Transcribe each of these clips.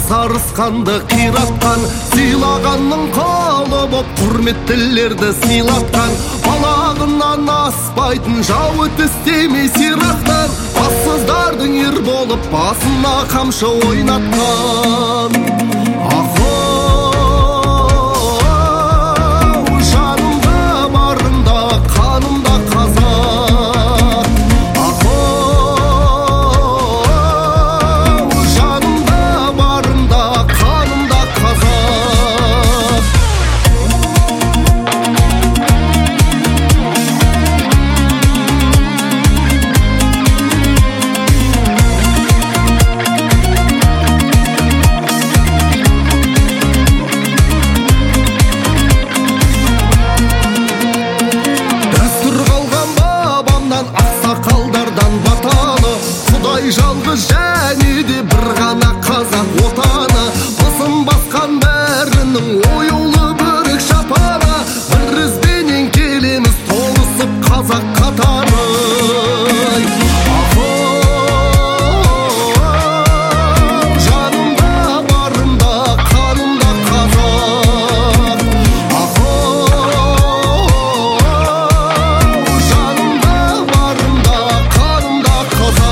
қасарысқанды қиратқан, сыйлағанның қолы боп құрметтілерді сыйлатқан, балағынан аспайтын жауы тістемей сирақтан, бассыздардың ер болып басына қамшы ойнатқан. Жалғыз және де бір ғана қазақ отаны, басын басқан бәрінің оюлы бөрік шапаны, бір ізбенен келеміз толысып қазақ қатары. Жанымда барымда қанымда қазақ, жанымда барымда қанымда қазақ.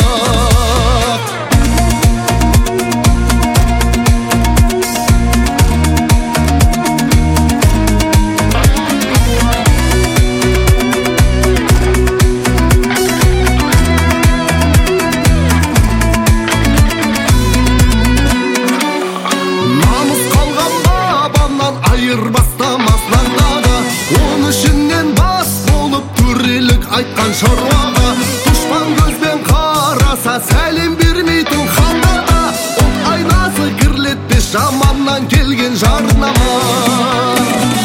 Айырбастамасынан дағы, он ішінен бас болып төрелік айтқан шаруаға, дұшпан көзбен қараса сәлем бермейтін хандарға, от айнасы кірлетпес жаманнан келген жарнама.